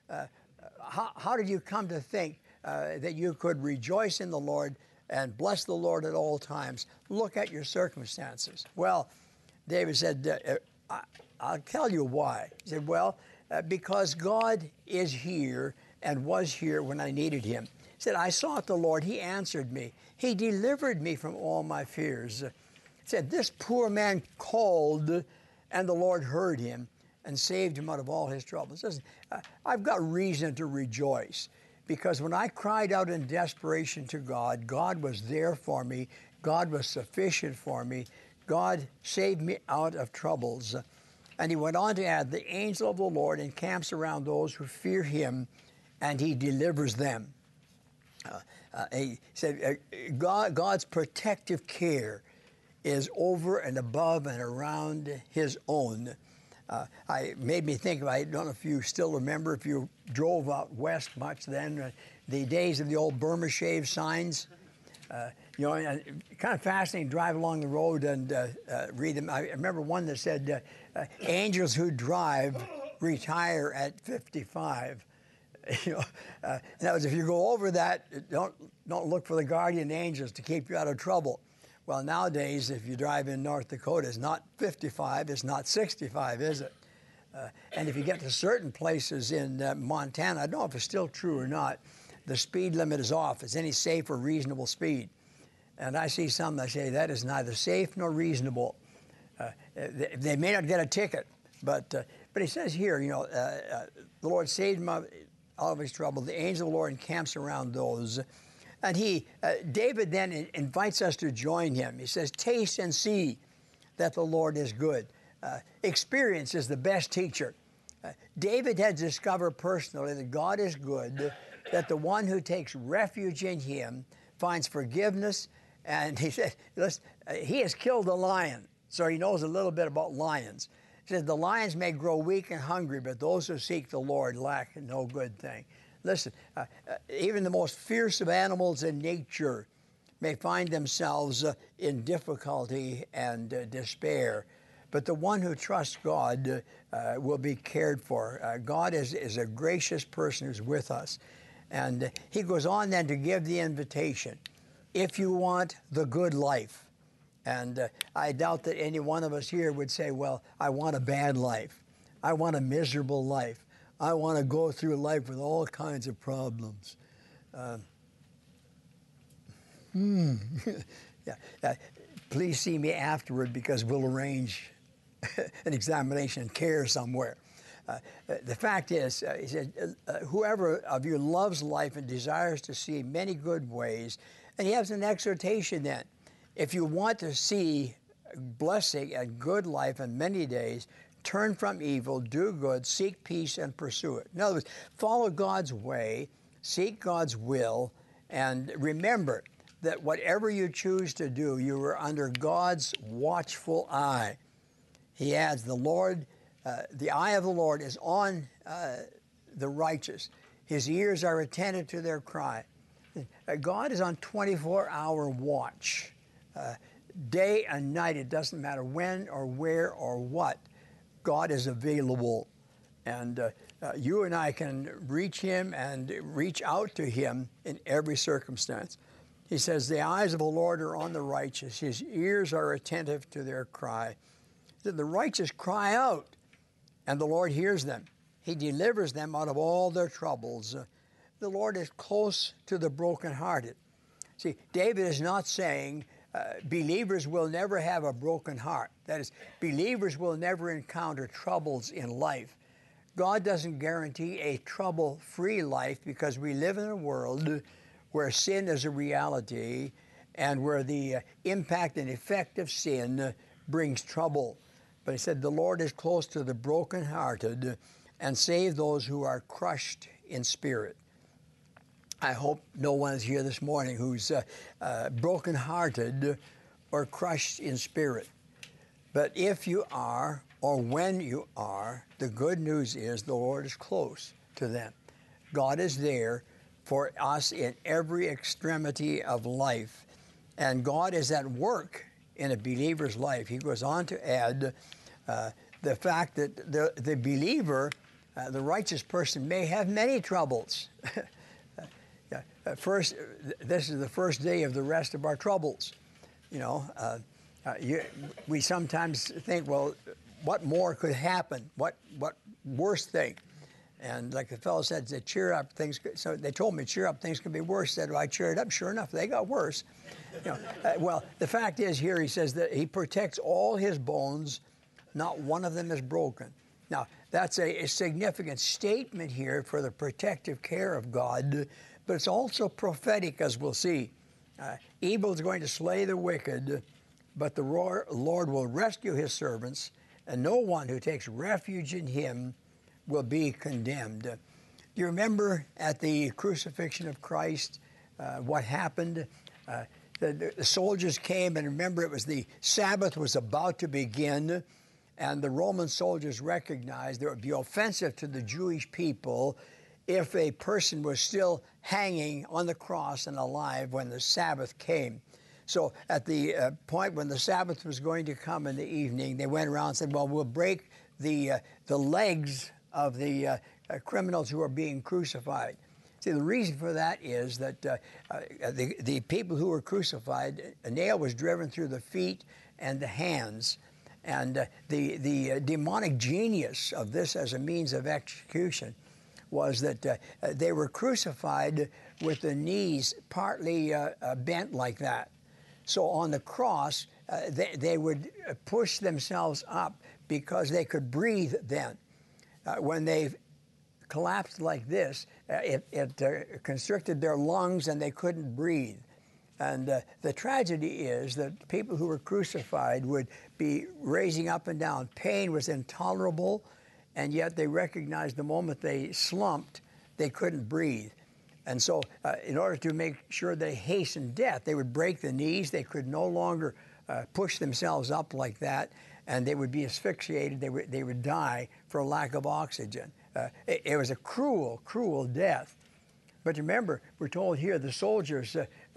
How did you come to think that you could rejoice in the Lord and bless the Lord at all times? Look at your circumstances. Well, David said, I'll tell you why. He said, well, because God is here and was here when I needed him. He said, I sought the Lord. He answered me. He delivered me from all my fears. He said, this poor man called, and the Lord heard him and saved him out of all his troubles. Listen, I've got reason to rejoice, because when I cried out in desperation to God, God was there for me. God was sufficient for me. God saved me out of troubles. And he went on to add, the angel of the Lord encamps around those who fear him, and he delivers them. He said, God's protective care is over and above and around his own. I made me think of, I don't know if you still remember, if you drove out west much then, the days of the old Burma shave signs. You know, kind of fascinating, drive along the road and read them. I remember one that said, angels who drive retire at 55. You know, in other words, if you go over that, don't look for the guardian angels to keep you out of trouble. Well, nowadays, if you drive in North Dakota, it's not 55, it's not 65, is it? And if you get to certain places in Montana, I don't know if it's still true or not, the speed limit is off. It's any safe or reasonable speed. And I see some that say that is neither safe nor reasonable. They may not get a ticket, but he says here, you know, the Lord saved him out of his trouble. The angel of the Lord encamps around those. And David then invites us to join him. He says, taste and see that the Lord is good. Experience is the best teacher. David had discovered personally that God is good, that the one who takes refuge in him finds forgiveness. And he said, listen, he has killed a lion, so he knows a little bit about lions. He says, the lions may grow weak and hungry, but those who seek the Lord lack no good thing. Listen, even the most fierce of animals in nature may find themselves in difficulty and despair. But the one who trusts God will be cared for. God is a gracious person who's with us. And he goes on then to give the invitation. If you want the good life, and I doubt that any one of us here would say, well, I want a bad life. I want a miserable life. I want to go through life with all kinds of problems. Yeah. Please see me afterward, because we'll arrange an examination and care somewhere. The fact is, he said, whoever of you loves life and desires to see many good ways, and he has an exhortation then. If you want to see blessing and good life in many days, turn from evil, do good, seek peace, and pursue it. In other words, follow God's way, seek God's will, and remember that whatever you choose to do, you are under God's watchful eye. He adds, the eye of the Lord is on the righteous. His ears are attentive to their cry. God is on 24-hour watch. Day and night, it doesn't matter when or where or what, God is available. And you and I can reach him and reach out to him in every circumstance. He says, the eyes of the Lord are on the righteous. His ears are attentive to their cry. The righteous cry out, and the Lord hears them. He delivers them out of all their troubles. The Lord is close to the brokenhearted. See, David is not saying believers will never have a broken heart. That is, believers will never encounter troubles in life. God doesn't guarantee a trouble-free life, because we live in a world where sin is a reality and where the impact and effect of sin brings trouble. But he said, the Lord is close to the brokenhearted and save those who are crushed in spirit. I hope no one is here this morning who's brokenhearted or crushed in spirit. But if you are, or when you are, the good news is the Lord is close to them. God is there for us in every extremity of life. And God is at work in a believer's life. He goes on to add the fact that the believer, the righteous person, may have many troubles. First, this is the first day of the rest of our troubles. We sometimes think, well, what more could happen? What worse thing? And like the fellow said, cheer up, so they told me, cheer up, things can be worse. I said, well, I cheered up. Sure enough, they got worse. Well, the fact is here, he says that he protects all his bones. Not one of them is broken. Now, that's a significant statement here for the protective care of God, but it's also prophetic, as we'll see. Evil is going to slay the wicked, but the Lord will rescue his servants, and no one who takes refuge in him will be condemned. Do you remember at the crucifixion of Christ what happened? The soldiers came, and remember, it was the Sabbath was about to begin, and the Roman soldiers recognized that it would be offensive to the Jewish people if a person was still hanging on the cross and alive when the Sabbath came. So at the point when the Sabbath was going to come in the evening, they went around and said, well, we'll break the legs of the criminals who are being crucified. See, the reason for that is that the people who were crucified, a nail was driven through the feet and the hands. And the demonic genius of this as a means of execution was that they were crucified with the knees partly bent like that. So on the cross, they would push themselves up because they could breathe then. When they collapsed like this, it constricted their lungs and they couldn't breathe. And the tragedy is that people who were crucified would be raising up and down. Pain was intolerable, and yet they recognized the moment they slumped, they couldn't breathe. And so in order to make sure they hastened death, they would break the knees. They could no longer push themselves up like that, and they would be asphyxiated. They would die for lack of oxygen. It was a cruel, cruel death. But remember, we're told here the soldiers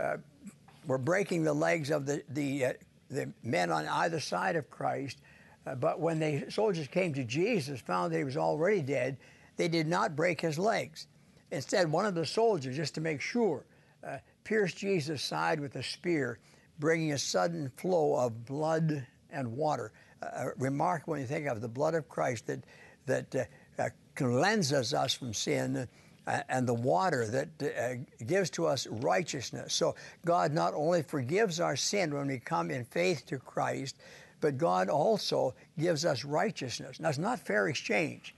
were breaking the legs of the men on either side of Christ. But when the soldiers came to Jesus, found that he was already dead, they did not break his legs. Instead, one of the soldiers, just to make sure, pierced Jesus' side with a spear, bringing a sudden flow of blood and water. Remarkable when you think of the blood of Christ that cleanses us from sin, and the water that gives to us righteousness. So God not only forgives our sin when we come in faith to Christ, but God also gives us righteousness. Now, it's not fair exchange.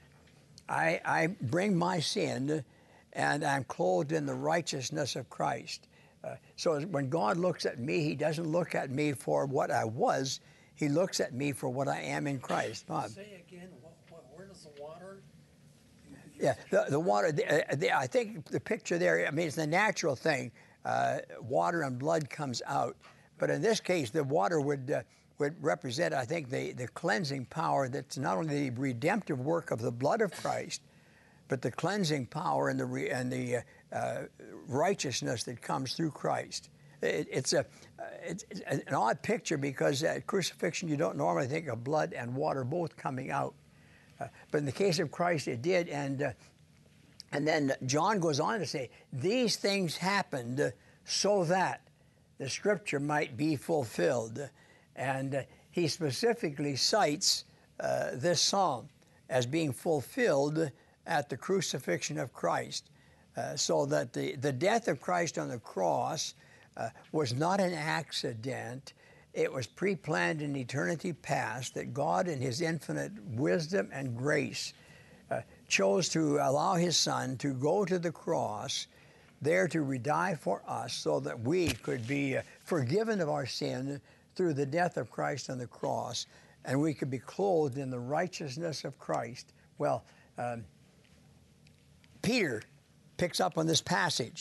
I bring my sin, and I'm clothed in the righteousness of Christ. So when God looks at me, he doesn't look at me for what I was. He looks at me for what I am in Christ. Bob. Say again, where does the water? Yeah, the water, I think the picture there, I mean, it's the natural thing. Water and blood comes out. But in this case, the water would represent, I think, the cleansing power that's not only the redemptive work of the blood of Christ, but the cleansing power and the righteousness that comes through Christ. It's an odd picture because at crucifixion, you don't normally think of blood and water both coming out. But in the case of Christ, it did. And then John goes on to say, these things happened so that the Scripture might be fulfilled. And he specifically cites this psalm as being fulfilled at the crucifixion of Christ. So that the death of Christ on the cross was not an accident. It was pre-planned in eternity past that God in his infinite wisdom and grace chose to allow his Son to go to the cross, there to die for us so that we could be forgiven of our sin through the death of Christ on the cross, and we could be clothed in the righteousness of Christ. Well, Peter picks up on this passage.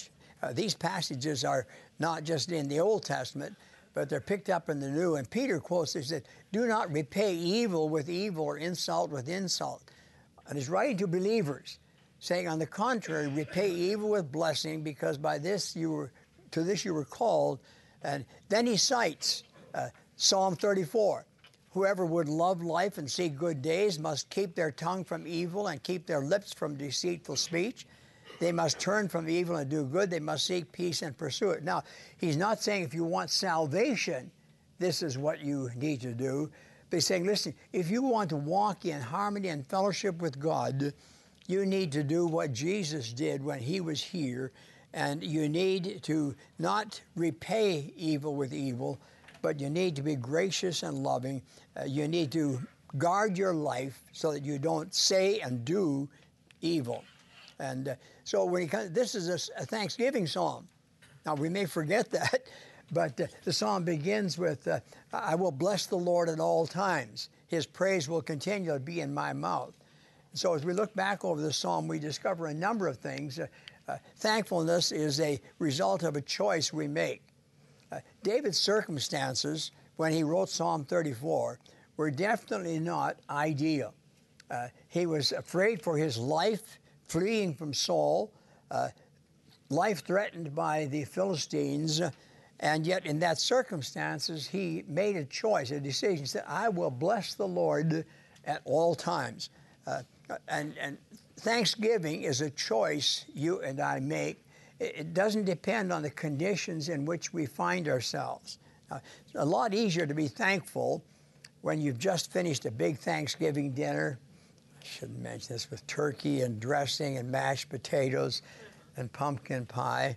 These passages are not just in the Old Testament, but they're picked up in the New. And Peter quotes this, that do not repay evil with evil or insult with insult. And he's writing to believers, saying, on the contrary, repay evil with blessing, because by this you were called. And then he cites Psalm 34. Whoever would love life and see good days must keep their tongue from evil and keep their lips from deceitful speech. They must turn from evil and do good. They must seek peace and pursue it. Now, he's not saying if you want salvation, this is what you need to do. But he's saying, listen, if you want to walk in harmony and fellowship with God, you need to do what Jesus did when he was here. And you need to not repay evil with evil, but you need to be gracious and loving. You need to guard your life so that you don't say and do evil. And so when this is a Thanksgiving psalm. Now, we may forget that, but the psalm begins with, I will bless the Lord at all times. His praise will continually be in my mouth. So as we look back over the psalm, we discover a number of things. Thankfulness is a result of a choice we make. David's circumstances, when he wrote Psalm 34, were definitely not ideal. He was afraid for his life, fleeing from Saul, life threatened by the Philistines, and yet in that circumstances, he made a choice, a decision. He said, I will bless the Lord at all times. And Thanksgiving is a choice you and I make. It doesn't depend on the conditions in which we find ourselves. It's a lot easier to be thankful when you've just finished a big Thanksgiving dinner. I shouldn't mention this, with turkey and dressing and mashed potatoes and pumpkin pie.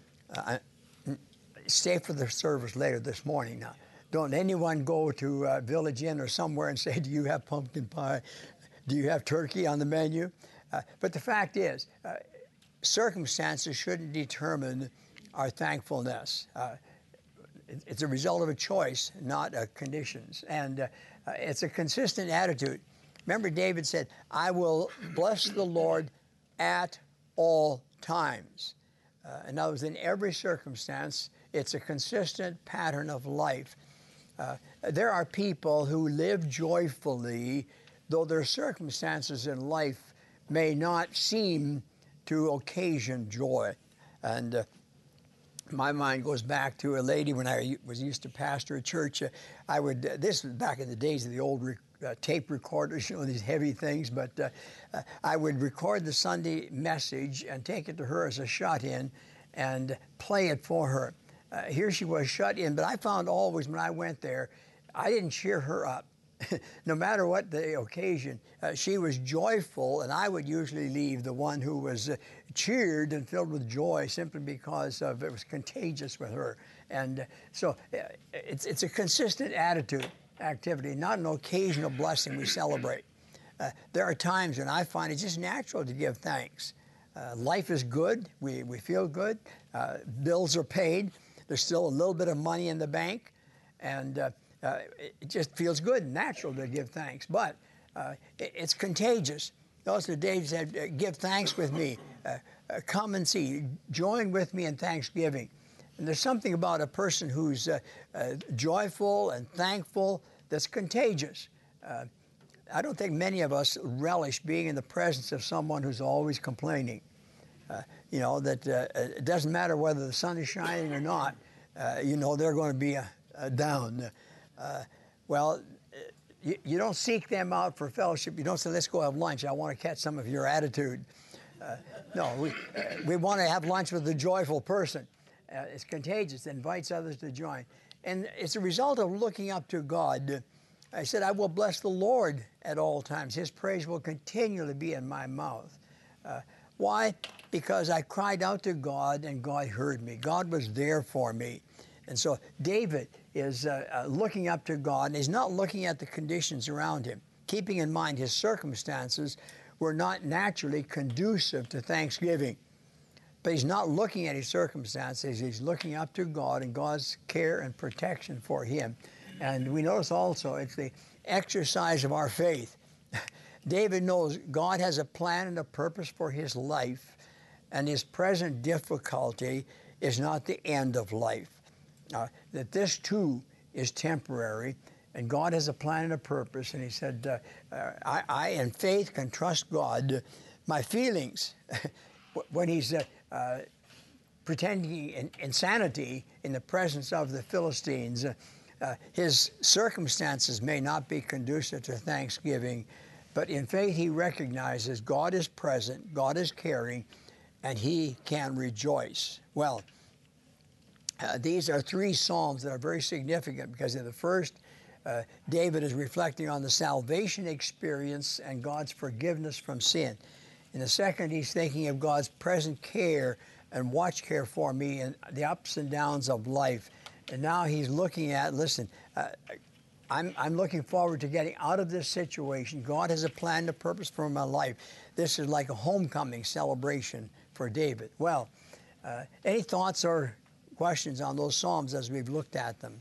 Stay for the service later this morning now. Don't anyone go to Village Inn or somewhere and say, do you have pumpkin pie? Do you have turkey on the menu? But the fact is, circumstances shouldn't determine our thankfulness. It's a result of a choice, not conditions. And it's a consistent attitude. Remember, David said, I will bless the Lord at all times. In other words, in every circumstance, it's a consistent pattern of life. There are people who live joyfully, though their circumstances in life may not seem to occasion joy. And my mind goes back to a lady when I was used to pastor a church. This was back in the days of the old tape recorders, these heavy things, but I would record the Sunday message and take it to her as a shut-in and play it for her. Here she was shut in, but I found always when I went there, I didn't cheer her up. No matter what the occasion, she was joyful, and I would usually leave the one who was cheered and filled with joy simply because it was contagious with her. And so it's a consistent activity, not an occasional blessing we celebrate. There are times when I find it's just natural to give thanks. Life is good. We feel good. Bills are paid. There's still a little bit of money in the bank, and it just feels good and natural to give thanks. But it's contagious. Also, Dave said, give thanks with me. Come and see. Join with me in thanksgiving. And there's something about a person who's joyful and thankful that's contagious. I don't think many of us relish being in the presence of someone who's always complaining. It doesn't matter whether the sun is shining or not, they're going to be down. You don't seek them out for fellowship. You don't say, let's go have lunch. I want to catch some of your attitude. No, we want to have lunch with a joyful person. It's contagious. It invites others to join. And it's a result of looking up to God. I said, I will bless the Lord at all times. His praise will continually be in my mouth. Why? Because I cried out to God, and God heard me. God was there for me. And so David is looking up to God, and he's not looking at the conditions around him, keeping in mind his circumstances were not naturally conducive to thanksgiving. But he's not looking at his circumstances. He's looking up to God and God's care and protection for him. And we notice also it's the exercise of our faith. David knows God has a plan and a purpose for his life, and his present difficulty is not the end of life. That this too is temporary, and God has a plan and a purpose. And he said, I in faith can trust God. My feelings, when he's pretending insanity in the presence of the Philistines, his circumstances may not be conducive to thanksgiving, but in faith he recognizes God is present, God is caring, and he can rejoice. Well, these are three Psalms that are very significant because in the first, David is reflecting on the salvation experience and God's forgiveness from sin. In the second, he's thinking of God's present care and watch care for me in the ups and downs of life. And now he's looking at, listen, I'm looking forward to getting out of this situation. God has a plan and a purpose for my life. This is like a homecoming celebration for David. Well, any thoughts or questions on those Psalms as we've looked at them?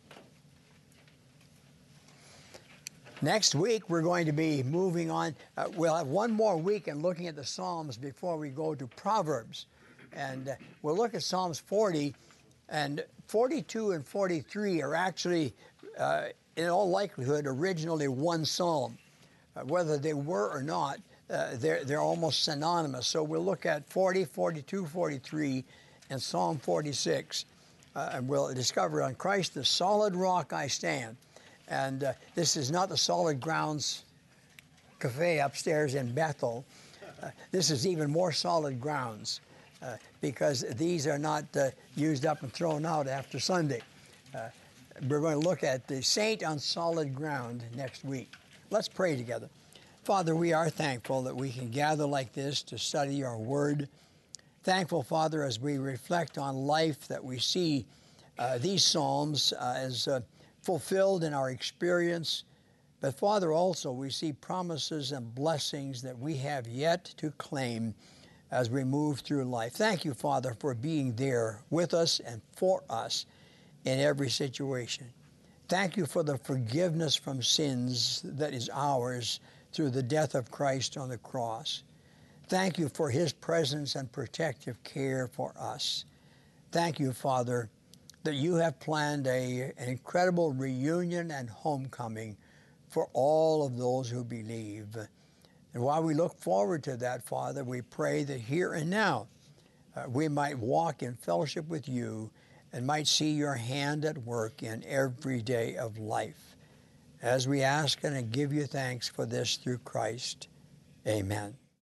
Next week, we're going to be moving on. We'll have one more week in looking at the Psalms before we go to Proverbs. And we'll look at Psalms 40, and 42 and 43 are actually, in all likelihood, originally one psalm. Whether they were or not, they're almost synonymous. So we'll look at 40, 42, 43, and Psalm 46. And we'll discover on Christ, the solid rock I stand. And this is not the Solid Grounds Cafe upstairs in Bethel. This is even more solid grounds because these are not used up and thrown out after Sunday. We're going to look at the saint on solid ground next week. Let's pray together. Father, we are thankful that we can gather like this to study your word. Thankful, Father, as we reflect on life that we see these Psalms as fulfilled in our experience. But Father, also we see promises and blessings that we have yet to claim as we move through life. Thank you, Father, for being there with us and for us in every situation. Thank you for the forgiveness from sins that is ours through the death of Christ on the cross. Thank you for his presence and protective care for us. Thank you, Father, that you have planned an incredible reunion and homecoming for all of those who believe. And while we look forward to that, Father, we pray that here and now we might walk in fellowship with you and might see your hand at work in every day of life. As we ask and give you thanks for this through Christ, amen.